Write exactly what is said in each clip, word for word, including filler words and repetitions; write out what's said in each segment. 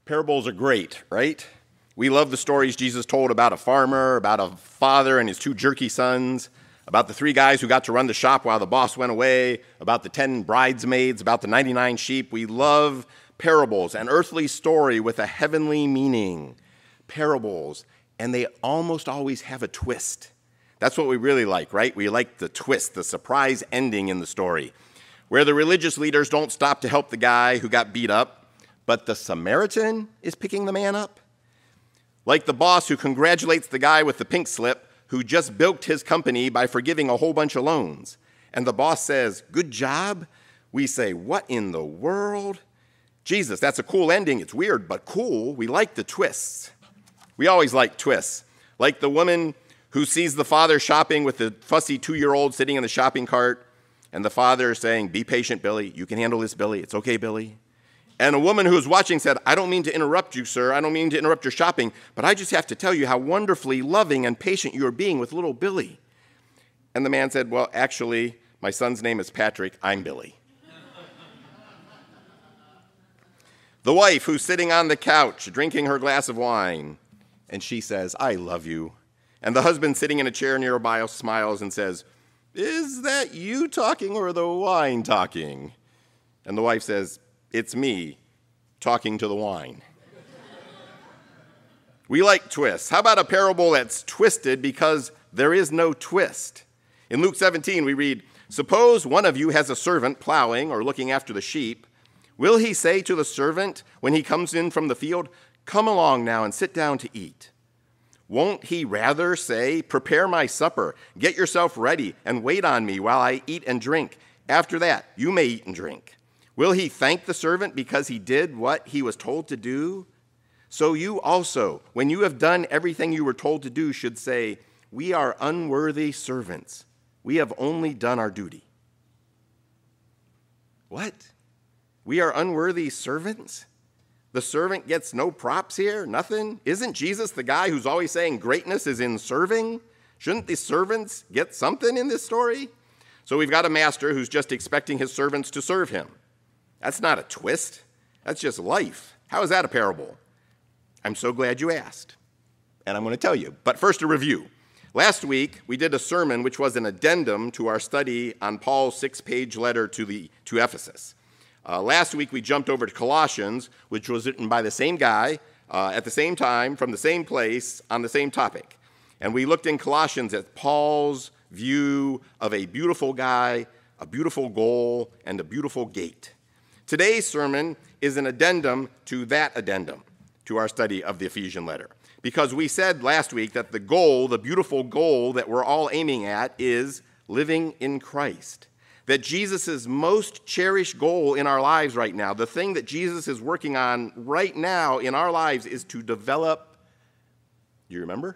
Parables are great, right? We love the stories Jesus told about a farmer, about a father and his two jerky sons, about the three guys who got to run the shop while the boss went away, about the ten bridesmaids, about the ninety-nine sheep. We love parables, an earthly story with a heavenly meaning. Parables, and they almost always have a twist. That's what we really like, right? We like the twist, the surprise ending in the story, where the religious leaders don't stop to help the guy who got beat up, but the Samaritan is picking the man up. Like the boss who congratulates the guy with the pink slip who just bilked his company by forgiving a whole bunch of loans. And the boss says, "Good job." We say, "What in the world?" Jesus, that's a cool ending. It's weird, but cool. We like the twists. We always like twists. Like the woman who sees the father shopping with the fussy two-year-old sitting in the shopping cart, and the father is saying, "Be patient, Billy. You can handle this, Billy. It's okay, Billy." And a woman who was watching said, "I don't mean to interrupt you, sir. I don't mean to interrupt your shopping, but I just have to tell you how wonderfully loving and patient you are being with little Billy." And the man said, "Well, actually, my son's name is Patrick. I'm Billy." The wife who's sitting on the couch drinking her glass of wine, and she says, "I love you." And the husband sitting in a chair nearby smiles and says, "Is that you talking or the wine talking?" And the wife says, "It's me talking to the wine." We like twists. How about a parable that's twisted because there is no twist? In Luke seventeen, we read, "Suppose one of you has a servant plowing or looking after the sheep. Will he say to the servant when he comes in from the field, 'Come along now and sit down to eat'? Won't he rather say, 'Prepare my supper, get yourself ready, and wait on me while I eat and drink. After that, you may eat and drink'? Will he thank the servant because he did what he was told to do? So you also, when you have done everything you were told to do, should say, 'We are unworthy servants. We have only done our duty.'" What? We are unworthy servants? The servant gets no props here? Nothing? Isn't Jesus the guy who's always saying greatness is in serving? Shouldn't the servants get something in this story? So we've got a master who's just expecting his servants to serve him. That's not a twist. That's just life. How is that a parable? I'm so glad you asked, and I'm going to tell you. But first, a review. Last week, we did a sermon which was an addendum to our study on Paul's six-page letter to, the, to Ephesus. Uh, last week, we jumped over to Colossians, which was written by the same guy, uh, at the same time, from the same place, on the same topic. And we looked in Colossians at Paul's view of a beautiful guy, a beautiful goal, and a beautiful gate. Today's sermon is an addendum to that addendum, to our study of the Ephesian letter. Because we said last week that the goal, the beautiful goal that we're all aiming at, is living in Christ. That Jesus' most cherished goal in our lives right now, the thing that Jesus is working on right now in our lives, is to develop, you remember?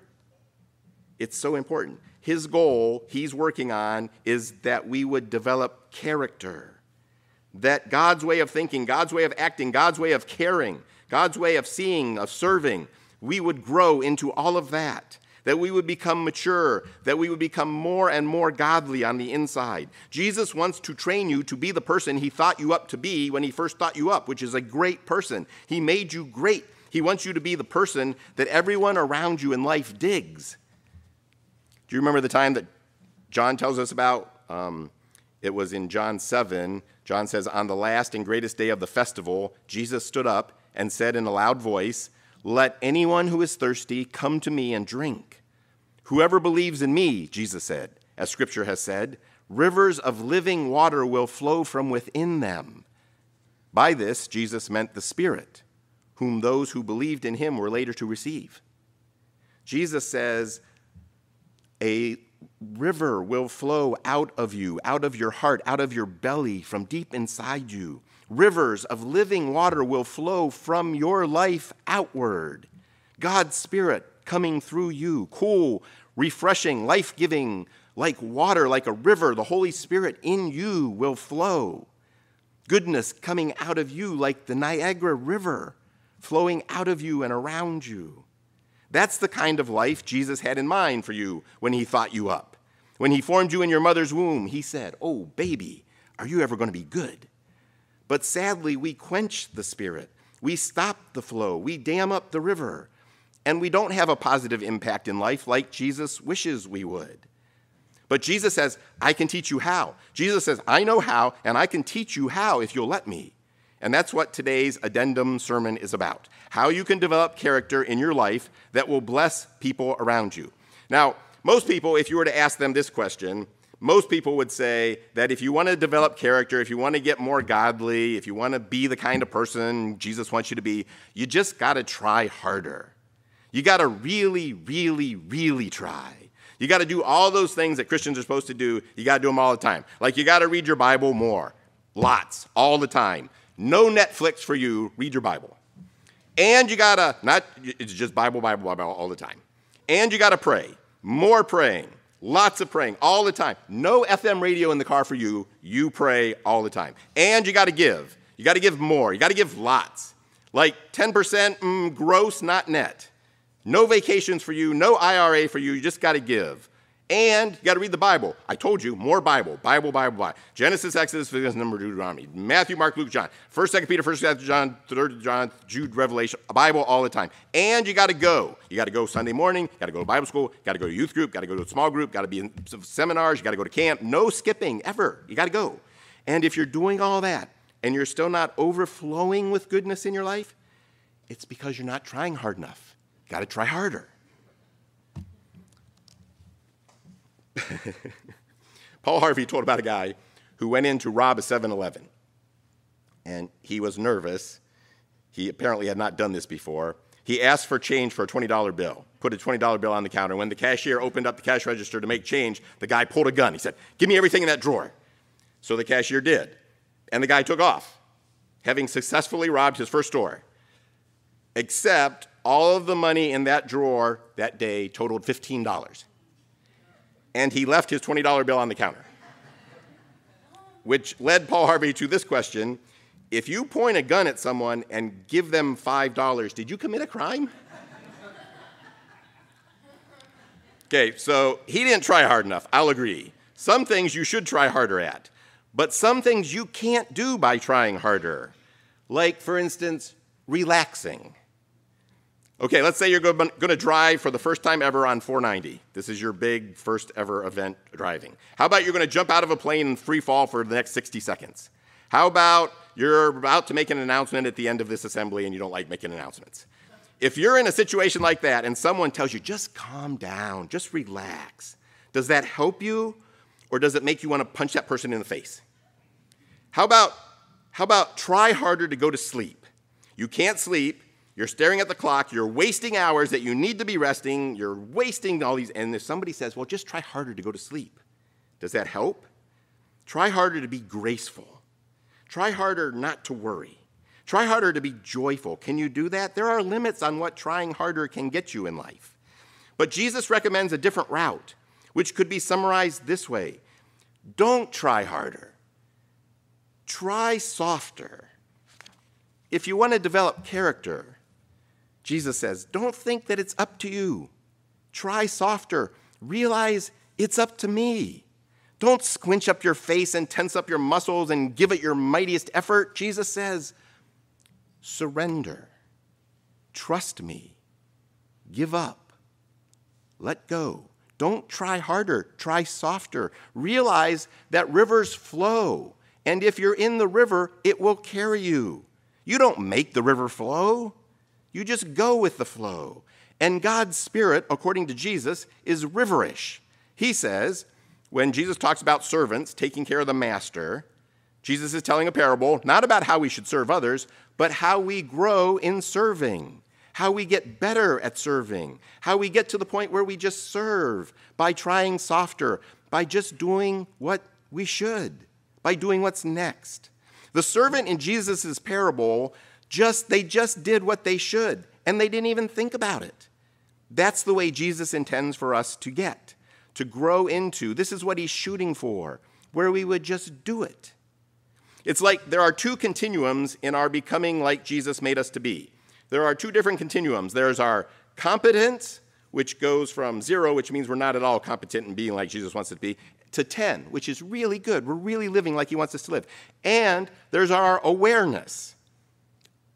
It's so important. His goal he's working on is that we would develop character. That God's way of thinking, God's way of acting, God's way of caring, God's way of seeing, of serving, we would grow into all of that. That we would become mature, that we would become more and more godly on the inside. Jesus wants to train you to be the person he thought you up to be when he first thought you up, which is a great person. He made you great. He wants you to be the person that everyone around you in life digs. Do you remember the time that John tells us about? Um, it was in John seven. John says, "On the last and greatest day of the festival, Jesus stood up and said in a loud voice, 'Let anyone who is thirsty come to me and drink. Whoever believes in me,' Jesus said, as Scripture has said, 'rivers of living water will flow from within them.' By this, Jesus meant the Spirit, whom those who believed in him were later to receive." Jesus says, a river will flow out of you, out of your heart, out of your belly, from deep inside you. Rivers of living water will flow from your life outward. God's Spirit coming through you, cool, refreshing, life-giving, like water, like a river. The Holy Spirit in you will flow. Goodness coming out of you like the Niagara River, flowing out of you and around you. That's the kind of life Jesus had in mind for you when he thought you up. When he formed you in your mother's womb, he said, "Oh, baby, are you ever going to be good?" But sadly, we quench the Spirit. We stop the flow. We dam up the river. And we don't have a positive impact in life like Jesus wishes we would. But Jesus says, I can teach you how. Jesus says, I know how, and I can teach you how if you'll let me. And that's what today's addendum sermon is about. How you can develop character in your life that will bless people around you. Now, most people, if you were to ask them this question, most people would say that if you want to develop character, if you want to get more godly, if you want to be the kind of person Jesus wants you to be, you just got to try harder. You got to really, really, really try. You got to do all those things that Christians are supposed to do. You got to do them all the time. Like you got to read your Bible more. Lots, all the time. No Netflix for you. Read your Bible. And you got to, not, it's just Bible, Bible, Bible all the time. And you got to pray. More praying. Lots of praying all the time. No F M radio in the car for you. You pray all the time. And you got to give. You got to give more. You got to give lots. Like ten percent mm, gross, not net. No vacations for you, no I R A for you, you just got to give. And you got to read the Bible. I told you, more Bible, Bible, Bible, Bible. Genesis, Exodus, Leviticus, Numbers, Deuteronomy, Matthew, Mark, Luke, John, First, Second Peter, First, Second John, Third John, Jude, Revelation, Bible all the time. And you got to go. You got to go Sunday morning, you got to go to Bible school, got to go to youth group, got to go to a small group, got to be in seminars, you got to go to camp. No skipping, ever. You got to go. And if you're doing all that and you're still not overflowing with goodness in your life, it's because you're not trying hard enough. Got to try harder. Paul Harvey told about a guy who went in to rob a seven eleven. And he was nervous. He apparently had not done this before. He asked for change for a twenty dollar bill, put a twenty dollar bill on the counter. When the cashier opened up the cash register to make change, the guy pulled a gun. He said, give me everything in that drawer. So the cashier did. And the guy took off, having successfully robbed his first store. Except all of the money in that drawer that day totaled fifteen dollars. And he left his twenty dollar bill on the counter. Which led Paul Harvey to this question: if you point a gun at someone and give them five dollars, did you commit a crime? Okay, so he didn't try hard enough, I'll agree. Some things you should try harder at, but some things you can't do by trying harder. Like, for instance, relaxing. Okay, let's say you're going to drive for the first time ever on four ninety. This is your big first ever event driving. How about you're going to jump out of a plane and free fall for the next sixty seconds? How about you're about to make an announcement at the end of this assembly and you don't like making announcements? If you're in a situation like that and someone tells you, just calm down, just relax, does that help you or does it make you want to punch that person in the face? How about, how about try harder to go to sleep? You can't sleep. You're staring at the clock, you're wasting hours that you need to be resting, you're wasting all these, and if somebody says, well, just try harder to go to sleep, does that help? Try harder to be graceful. Try harder not to worry. Try harder to be joyful. Can you do that? There are limits on what trying harder can get you in life. But Jesus recommends a different route, which could be summarized this way. Don't try harder. Try softer. If you want to develop character, Jesus says, don't think that it's up to you. Try softer. Realize it's up to me. Don't squinch up your face and tense up your muscles and give it your mightiest effort. Jesus says, surrender. Trust me. Give up. Let go. Don't try harder. Try softer. Realize that rivers flow. And if you're in the river, it will carry you. You don't make the river flow. You just go with the flow. And God's Spirit, according to Jesus, is riverish. He says, when Jesus talks about servants taking care of the master, Jesus is telling a parable, not about how we should serve others, but how we grow in serving, how we get better at serving, how we get to the point where we just serve by trying softer, by just doing what we should, by doing what's next. The servant in Jesus' parable Just, they just did what they should, and they didn't even think about it. That's the way Jesus intends for us to get, to grow into. This is what he's shooting for, where we would just do it. It's like there are two continuums in our becoming like Jesus made us to be. There are two different continuums. There's our competence, which goes from zero, which means we're not at all competent in being like Jesus wants us to be, to ten, which is really good. We're really living like he wants us to live. And there's our awareness,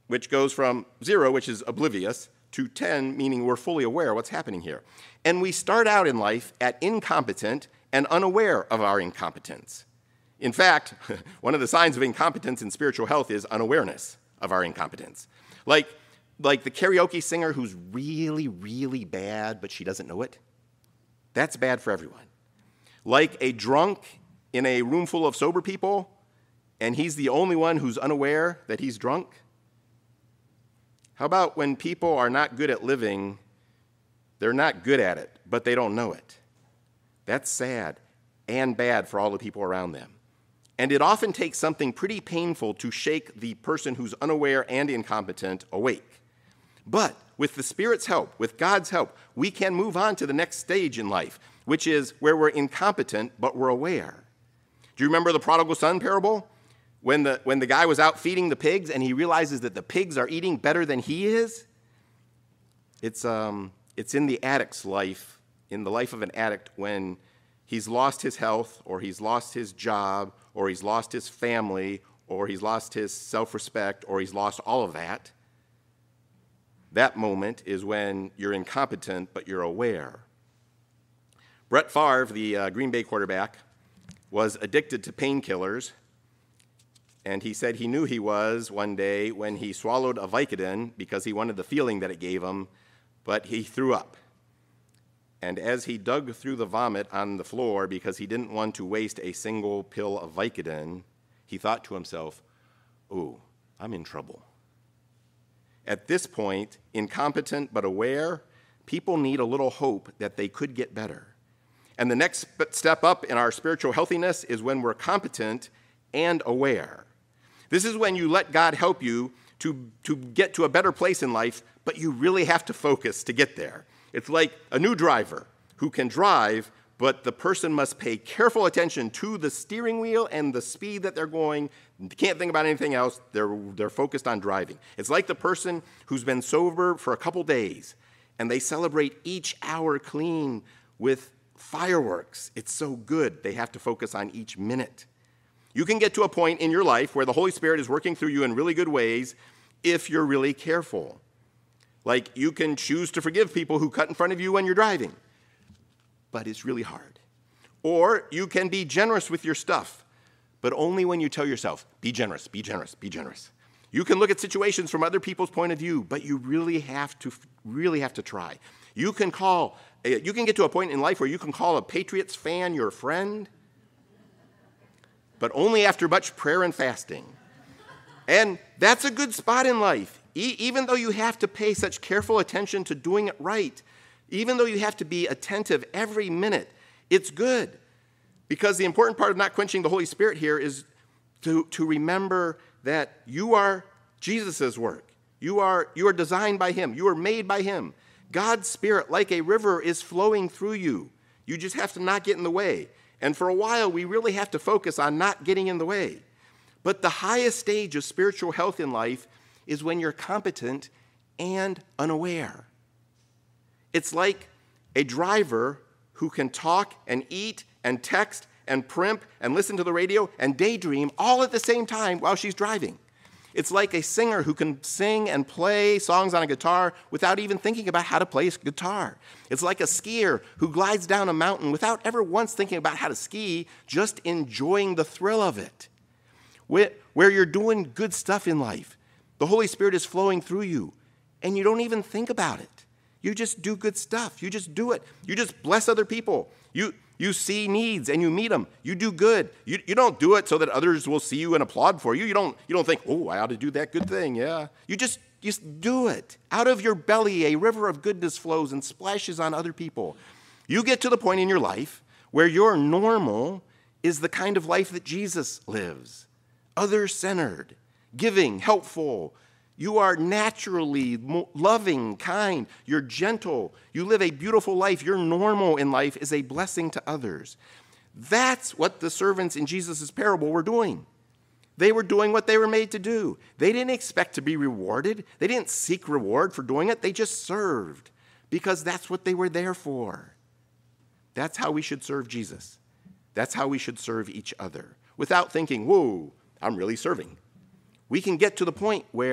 which goes from zero, which is oblivious, to ten, meaning we're fully aware of what's happening here. And we start out in life at incompetent and unaware of our incompetence. In fact, one of the signs of incompetence in spiritual health is unawareness of our incompetence. Like, like the karaoke singer who's really, really bad, but she doesn't know it. That's bad for everyone. Like a drunk in a room full of sober people, and he's the only one who's unaware that he's drunk. How about when people are not good at living, they're not good at it, but they don't know it? That's sad and bad for all the people around them. And it often takes something pretty painful to shake the person who's unaware and incompetent awake. But with the Spirit's help, with God's help, we can move on to the next stage in life, which is where we're incompetent, but we're aware. Do you remember the prodigal son parable? When the, when the guy was out feeding the pigs and he realizes that the pigs are eating better than he is? It's, um, it's in the addict's life, in the life of an addict, when he's lost his health, or he's lost his job, or he's lost his family, or he's lost his self-respect, or he's lost all of that. That moment is when you're incompetent, but you're aware. Brett Favre, the uh, Green Bay quarterback, was addicted to painkillers, and he said he knew he was one day when he swallowed a Vicodin because he wanted the feeling that it gave him, but he threw up. And as he dug through the vomit on the floor because he didn't want to waste a single pill of Vicodin, he thought to himself, "Ooh, I'm in trouble." At this point, incompetent but aware, people need a little hope that they could get better. And the next step up in our spiritual healthiness is when we're competent and aware. This is when you let God help you to, to get to a better place in life, but you really have to focus to get there. It's like a new driver who can drive, but the person must pay careful attention to the steering wheel and the speed that they're going. They can't think about anything else. They're, they're focused on driving. It's like the person who's been sober for a couple days, and they celebrate each hour clean with fireworks. It's so good. They have to focus on each minute. You can get to a point in your life where the Holy Spirit is working through you in really good ways if you're really careful. Like, you can choose to forgive people who cut in front of you when you're driving, but it's really hard. Or you can be generous with your stuff, but only when you tell yourself, be generous, be generous, be generous. You can look at situations from other people's point of view, but you really have to, really have to try. You can call, you can get to a point in life where you can call a Patriots fan your friend, but only after much prayer and fasting. And that's a good spot in life. E- even though you have to pay such careful attention to doing it right, even though you have to be attentive every minute, it's good. Because the important part of not quenching the Holy Spirit here is to, to remember that you are Jesus' work. You are, you are designed by him. You are made by him. God's Spirit, like a river, is flowing through you. You just have to not get in the way. And for a while, we really have to focus on not getting in the way. But the highest stage of spiritual health in life is when you're competent and unaware. It's like a driver who can talk and eat and text and primp and listen to the radio and daydream all at the same time while she's driving. It's like a singer who can sing and play songs on a guitar without even thinking about how to play a guitar. It's like a skier who glides down a mountain without ever once thinking about how to ski, just enjoying the thrill of it. Where you're doing good stuff in life, the Holy Spirit is flowing through you, and you don't even think about it. You just do good stuff. You just do it. You just bless other people. You You see needs and you meet them. You do good. You, you don't do it so that others will see you and applaud for you. You don't, you don't think, oh, I ought to do that good thing. Yeah. You just, just do it. Out of your belly, a river of goodness flows and splashes on other people. You get to the point in your life where your normal is the kind of life that Jesus lives. Other-centered, giving, helpful. You are naturally loving, kind. You're gentle. You live a beautiful life. Your normal in life is a blessing to others. That's what the servants in Jesus' parable were doing. They were doing what they were made to do. They didn't expect to be rewarded. They didn't seek reward for doing it. They just served because that's what they were there for. That's how we should serve Jesus. That's how we should serve each other without thinking, whoa, I'm really serving. We can get to the point where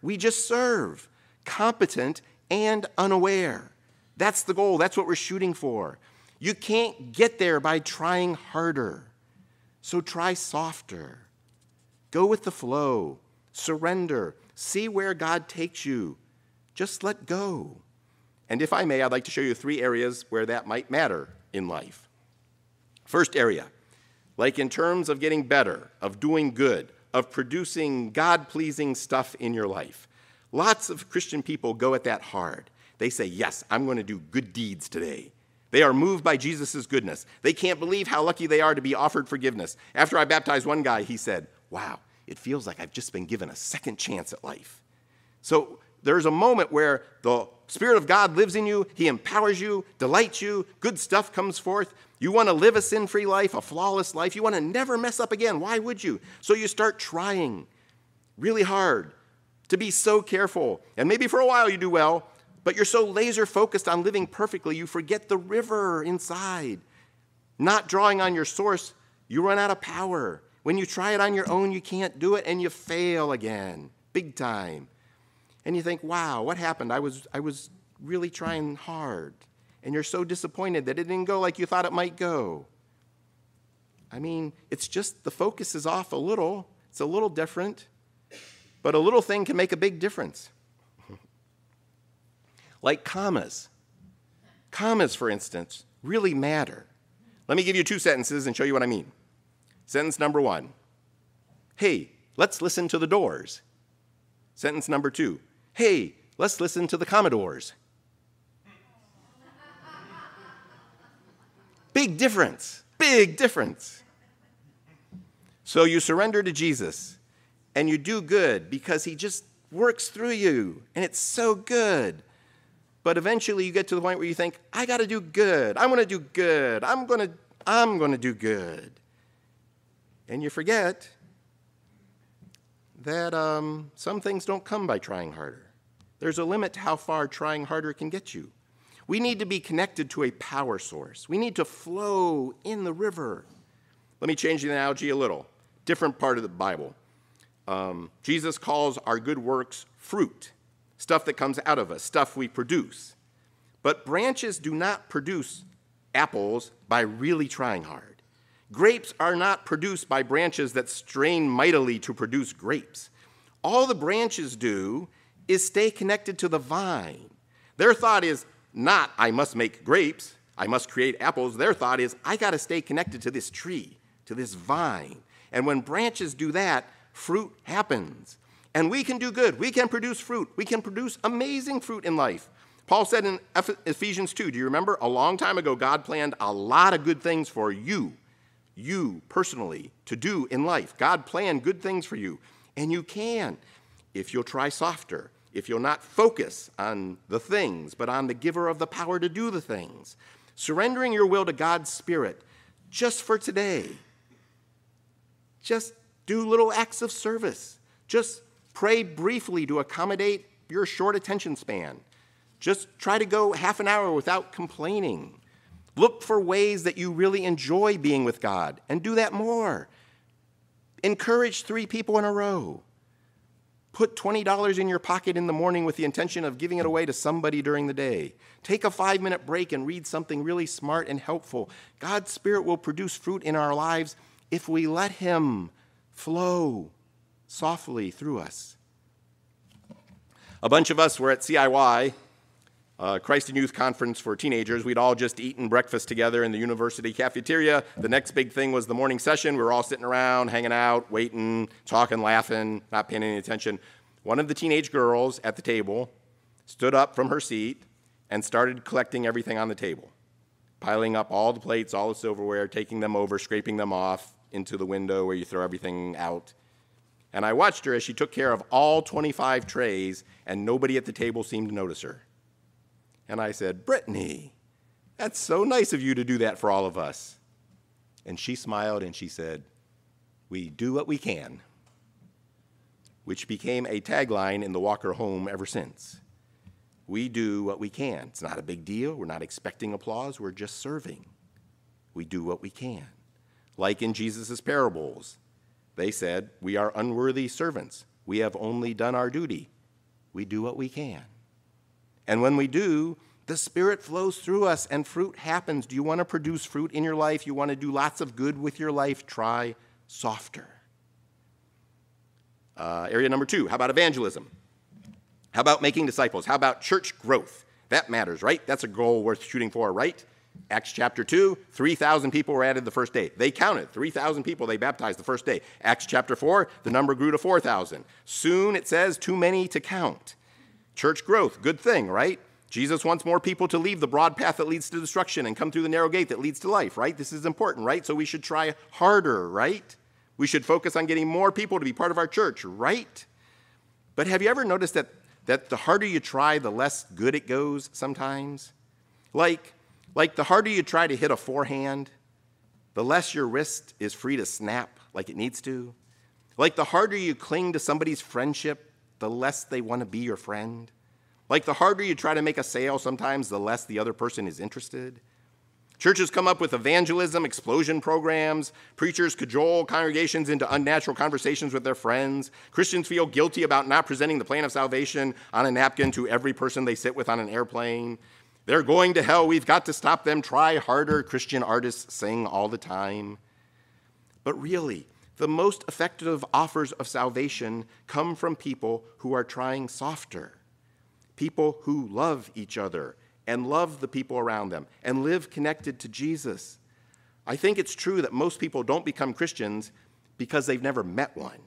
We just serve, competent and unaware. That's the goal. That's what we're shooting for. You can't get there by trying harder. So try softer. Go with the flow. Surrender. See where God takes you. Just let go. And if I may, I'd like to show you three areas where that might matter in life. First area, like in terms of getting better, of doing good, of producing God-pleasing stuff in your life. Lots of Christian people go at that hard. They say, yes, I'm going to do good deeds today. They are moved by Jesus' goodness. They can't believe how lucky they are to be offered forgiveness. After I baptized one guy, he said, wow, it feels like I've just been given a second chance at life. So there's a moment where the Spirit of God lives in you. He empowers you, delights you. Good stuff comes forth. You want to live a sin-free life, a flawless life. You want to never mess up again. Why would you? So you start trying really hard to be so careful. And maybe for a while you do well, but you're so laser focused on living perfectly, you forget the river inside. Not drawing on your source, you run out of power. When you try it on your own, you can't do it, and you fail again, big time. And you think, wow, what happened? I was, I was really trying hard. And you're so disappointed that it didn't go like you thought it might go. I mean, it's just the focus is off a little. It's a little different. But a little thing can make a big difference. Like commas. Commas, for instance, really matter. Let me give you two sentences and show you what I mean. Sentence number one, hey, let's listen to the Doors. Sentence number two, hey, let's listen to the Commodores. Big difference, big difference. So you surrender to Jesus and you do good because he just works through you and it's so good. But eventually you get to the point where you think, I got to do good. I'm going to do good. I'm going to I'm going to do good. And you forget that um, some things don't come by trying harder. There's a limit to how far trying harder can get you. We need to be connected to a power source. We need to flow in the river. Let me change the analogy a little. Different part of the Bible. Um, Jesus calls our good works fruit, stuff that comes out of us, stuff we produce. But branches do not produce apples by really trying hard. Grapes are not produced by branches that strain mightily to produce grapes. All the branches do is stay connected to the vine. Their thought is not, I must make grapes, I must create apples. Their thought is, I got to stay connected to this tree, to this vine. And when branches do that, fruit happens. And we can do good. We can produce fruit. We can produce amazing fruit in life. Paul said in Ephesians two, do you remember? A long time ago, God planned a lot of good things for you. You personally to do in life. God planned good things for you, and you can if you'll try softer, if you'll not focus on the things, but on the giver of the power to do the things. Surrendering your will to God's Spirit just for today. Just do little acts of service. Just pray briefly to accommodate your short attention span. Just try to go half an hour without complaining. Look for ways that you really enjoy being with God and do that more. Encourage three people in a row. Put twenty dollars in your pocket in the morning with the intention of giving it away to somebody during the day. Take a five-minute break and read something really smart and helpful. God's Spirit will produce fruit in our lives if we let him flow softly through us. A bunch of us were at C I Y, Uh, Christ in Youth Conference for teenagers. We'd all just eaten breakfast together in the university cafeteria. The next big thing was the morning session. We were all sitting around, hanging out, waiting, talking, laughing, not paying any attention. One of the teenage girls at the table stood up from her seat and started collecting everything on the table, piling up all the plates, all the silverware, taking them over, scraping them off into the window where you throw everything out. And I watched her as she took care of all twenty-five trays, and nobody at the table seemed to notice her. And I said, Brittany, that's so nice of you to do that for all of us. And she smiled and she said, we do what we can, which became a tagline in the Walker home ever since. We do what we can. It's not a big deal. We're not expecting applause. We're just serving. We do what we can. Like in Jesus' parables, they said, we are unworthy servants. We have only done our duty. we do what we can. And when we do, the Spirit flows through us and fruit happens. Do you want to produce fruit in your life? You want to do lots of good with your life? Try softer. Uh, area number two, how about evangelism? How about making disciples? How about church growth? That matters, right? That's a goal worth shooting for, right? Acts chapter two, three thousand people were added the first day. They counted. three thousand people they baptized the first day. Acts chapter four, the number grew to four thousand. Soon, it says, too many to count. Church growth, good thing, right? Jesus wants more people to leave the broad path that leads to destruction and come through the narrow gate that leads to life, right? This is important, right? So we should try harder, right? We should focus on getting more people to be part of our church, right? But have you ever noticed that, that the harder you try, the less good it goes sometimes? Like, like the harder you try to hit a forehand, the less your wrist is free to snap like it needs to. Like the harder you cling to somebody's friendship, the less they want to be your friend. Like the harder you try to make a sale sometimes, the less the other person is interested. Churches come up with evangelism, explosion programs. Preachers cajole congregations into unnatural conversations with their friends. Christians feel guilty about not presenting the plan of salvation on a napkin to every person they sit with on an airplane. They're going to hell. We've got to stop them. Try harder. Christian artists sing all the time. But really, the most effective offers of salvation come from people who are trying softer. People who love each other and love the people around them and live connected to Jesus. I think it's true that most people don't become Christians because they've never met one.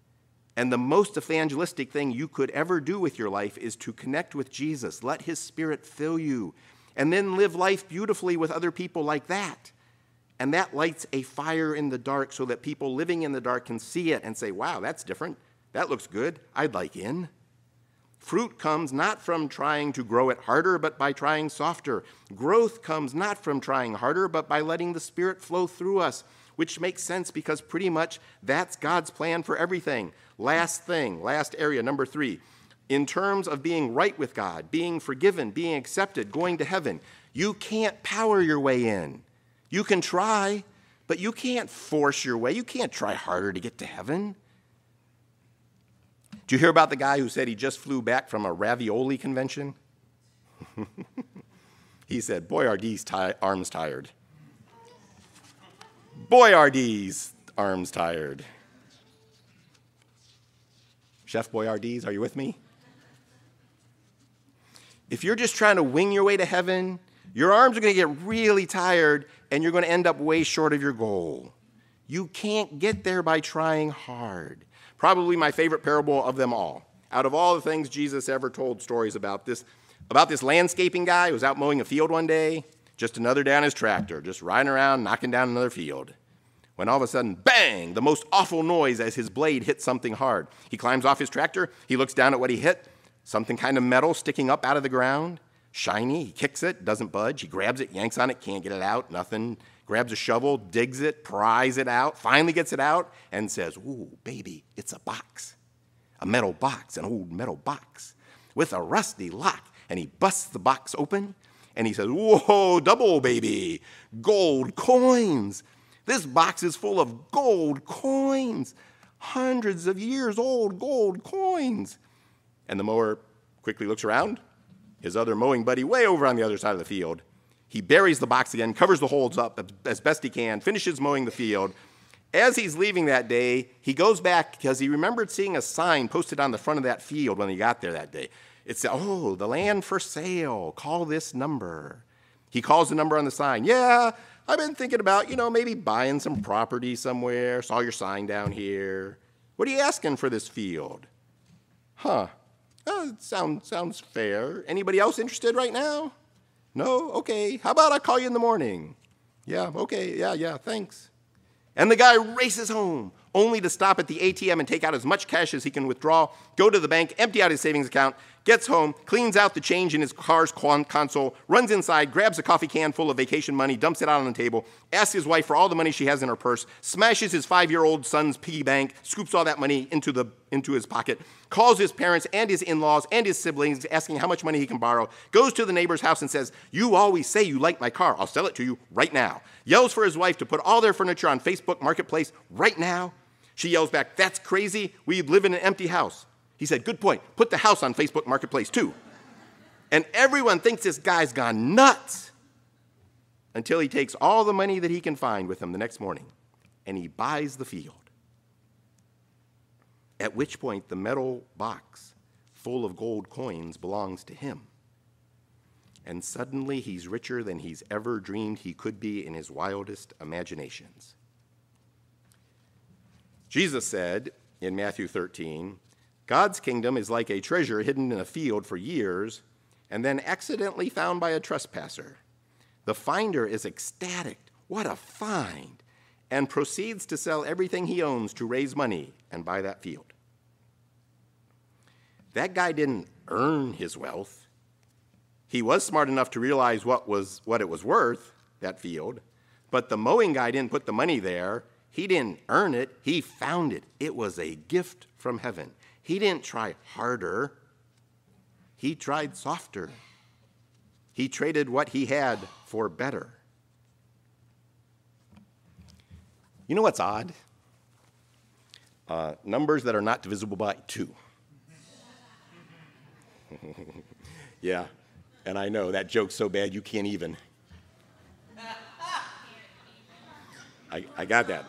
And the most evangelistic thing you could ever do with your life is to connect with Jesus, let his Spirit fill you, and then live life beautifully with other people like that. And that lights a fire in the dark so that people living in the dark can see it and say, wow, that's different. That looks good. I'd like in. Fruit comes not from trying to grow it harder, but by trying softer. Growth comes not from trying harder, but by letting the Spirit flow through us, which makes sense because pretty much that's God's plan for everything. Last thing, last area, number three. In terms of being right with God, being forgiven, being accepted, going to heaven, you can't power your way in. You can try, but you can't force your way. You can't try harder to get to heaven. Did you hear about the guy who said he just flew back from a ravioli convention? He said, Boyardee's ti- arms tired. Boyardee's arms tired. Chef Boyardee's, are you with me? If you're just trying to wing your way to heaven, your arms are going to get really tired and you're going to end up way short of your goal. You can't get there by trying hard. Probably my favorite parable of them all. Out of all the things Jesus ever told stories about, this about this landscaping guy who was out mowing a field one day, just another day on his tractor, just riding around, knocking down another field. When all of a sudden, bang, the most awful noise as his blade hit something hard. He climbs off his tractor, he looks down at what he hit, something kind of metal sticking up out of the ground, shiny, he kicks it, doesn't budge, he grabs it, yanks on it, can't get it out, nothing. Grabs a shovel, digs it, pries it out, finally gets it out, and says, ooh, baby, it's a box. A metal box, an old metal box with a rusty lock. And he busts the box open, and he says, whoa, double, baby, gold coins. This box is full of gold coins, hundreds of years old gold coins. And the mower quickly looks around, his other mowing buddy way over on the other side of the field. He buries the box again, covers the holes up as best he can, finishes mowing the field. As he's leaving that day, he goes back because he remembered seeing a sign posted on the front of that field when he got there that day. It said, oh, the land for sale, call this number. He calls the number on the sign. Yeah, I've been thinking about, you know, maybe buying some property somewhere. Saw your sign down here. What are you asking for this field? Huh, oh, sound, sounds fair. Anybody else interested right now? No? Okay. How about I call you in the morning? Yeah, okay. Yeah, yeah, thanks. And the guy races home, only to stop at the A T M and take out as much cash as he can withdraw, go to the bank, empty out his savings account, gets home, cleans out the change in his car's console, runs inside, grabs a coffee can full of vacation money, dumps it out on the table, asks his wife for all the money she has in her purse, smashes his five-year-old son's piggy bank, scoops all that money into, the, into his pocket, calls his parents and his in-laws and his siblings, asking how much money he can borrow, goes to the neighbor's house and says, you always say you like my car. I'll sell it to you right now. Yells for his wife to put all their furniture on Facebook Marketplace right now. She yells back, that's crazy. We live in an empty house. He said, good point. Put the house on Facebook Marketplace too. And everyone thinks this guy's gone nuts until he takes all the money that he can find with him the next morning and he buys the field. At which point the metal box full of gold coins belongs to him. And suddenly he's richer than he's ever dreamed he could be in his wildest imaginations. Jesus said in Matthew thirteen, God's kingdom is like a treasure hidden in a field for years and then accidentally found by a trespasser. The finder is ecstatic. What a find! And proceeds to sell everything he owns to raise money and buy that field. That guy didn't earn his wealth. He was smart enough to realize what was what it was worth, that field, but the mowing guy didn't put the money there. He didn't earn it. He found it. It was a gift from heaven. He didn't try harder. He tried softer. He traded what he had for better. You know what's odd? Uh, numbers that are not divisible by two. Yeah, and I know that joke's so bad you can't even. I, I got that.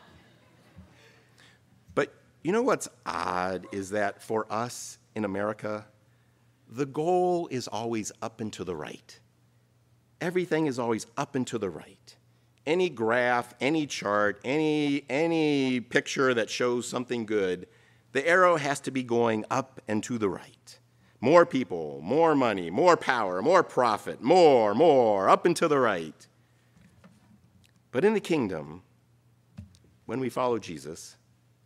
But you know what's odd is that for us in America, the goal is always up and to the right. Everything is always up and to the right. Any graph, any chart, any, any picture that shows something good, the arrow has to be going up and to the right. More people, more money, more power, more profit, more, more, up and to the right. But in the kingdom, when we follow Jesus,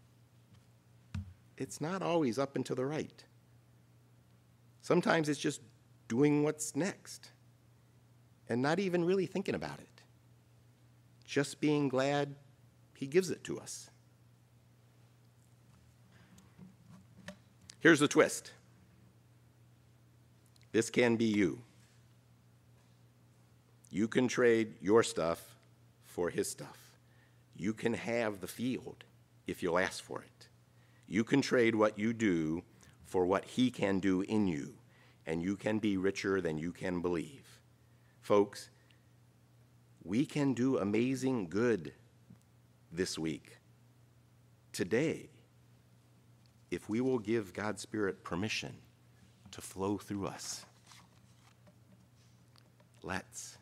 it's not always up and to the right. Sometimes it's just doing what's next and not even really thinking about it. Just being glad he gives it to us. Here's the twist. This can be you. You can trade your stuff for his stuff. You can have the field if you'll ask for it. You can trade what you do for what he can do in you, and you can be richer than you can believe. Folks, we can do amazing good this week, today, if we will give God's Spirit permission to flow through us. Let's.